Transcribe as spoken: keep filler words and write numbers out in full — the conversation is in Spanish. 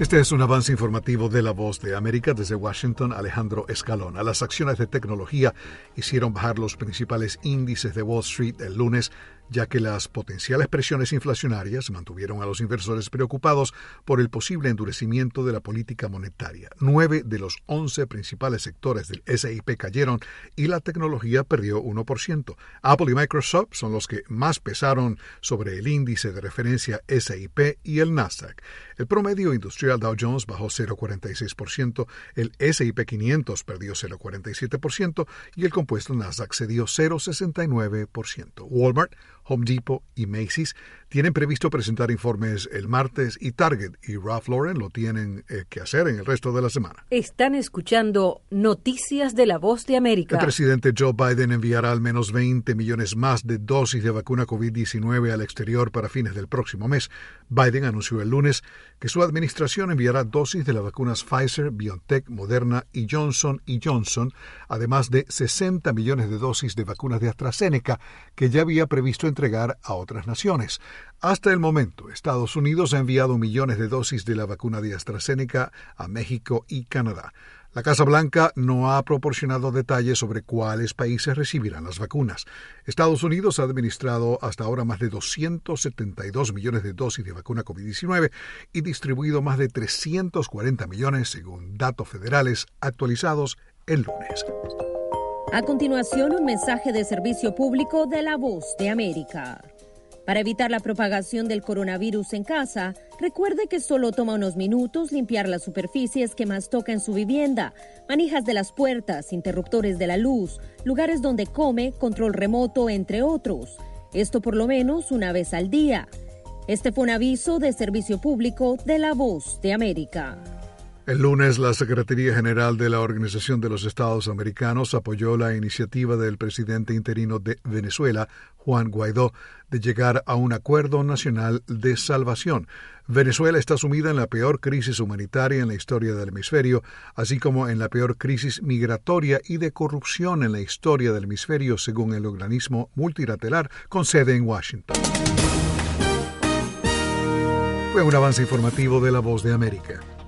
Este es un avance informativo de La Voz de América. Desde Washington, Alejandro Escalona. Las acciones de tecnología hicieron bajar los principales índices de Wall Street el lunes, ya que las potenciales presiones inflacionarias mantuvieron a los inversores preocupados por el posible endurecimiento de la política monetaria. Nueve de los once principales sectores del ese y pe cayeron y la tecnología perdió uno por ciento. Apple y Microsoft son los que más pesaron sobre el índice de referencia ese y pe y el Nasdaq. El promedio industrial Dow Jones bajó cero coma cuarenta y seis por ciento, el ese y pe quinientos perdió cero coma cuarenta y siete por ciento y el compuesto Nasdaq cedió cero coma sesenta y nueve por ciento. Walmart, Home Depot y Macy's tienen previsto presentar informes el martes y Target y Ralph Lauren lo tienen eh, que hacer en el resto de la semana. Están escuchando Noticias de La Voz de América. El presidente Joe Biden enviará al menos veinte millones más de dosis de vacuna covid diecinueve al exterior para fines del próximo mes. Biden anunció el lunes que su administración enviará dosis de las vacunas Pfizer, BioNTech, Moderna y Johnson y Johnson, además de sesenta millones de dosis de vacunas de AstraZeneca que ya había previsto entregar a otras naciones. Hasta el momento, Estados Unidos ha enviado millones de dosis de la vacuna de AstraZeneca a México y Canadá. La Casa Blanca no ha proporcionado detalles sobre cuáles países recibirán las vacunas. Estados Unidos ha administrado hasta ahora más de doscientos setenta y dos millones de dosis de vacuna covid diecinueve y distribuido más de trescientos cuarenta millones según datos federales actualizados el lunes. A continuación, un mensaje de servicio público de La Voz de América. Para evitar la propagación del coronavirus en casa, recuerde que solo toma unos minutos limpiar las superficies que más toca en su vivienda, manijas de las puertas, interruptores de la luz, lugares donde come, control remoto, entre otros. Esto por lo menos una vez al día. Este fue un aviso de servicio público de La Voz de América. El lunes, la Secretaría General de la Organización de los Estados Americanos apoyó la iniciativa del presidente interino de Venezuela, Juan Guaidó, de llegar a un acuerdo nacional de salvación. Venezuela está sumida en la peor crisis humanitaria en la historia del hemisferio, así como en la peor crisis migratoria y de corrupción en la historia del hemisferio, según el organismo multilateral con sede en Washington. Fue un avance informativo de La Voz de América.